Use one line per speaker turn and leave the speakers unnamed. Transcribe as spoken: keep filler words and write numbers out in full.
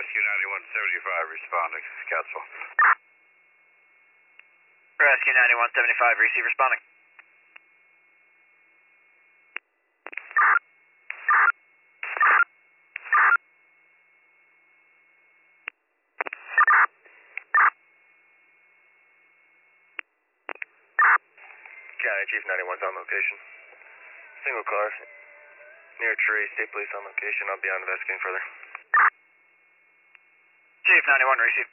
Rescue ninety-one seventy-five responding, Scottsville.
Rescue ninety-one seventy-five, receive responding.
County Chief ninety-one's on location. Single car, near tree, state police on location. I'll be on investigating further.
Chief ninety-one, receive.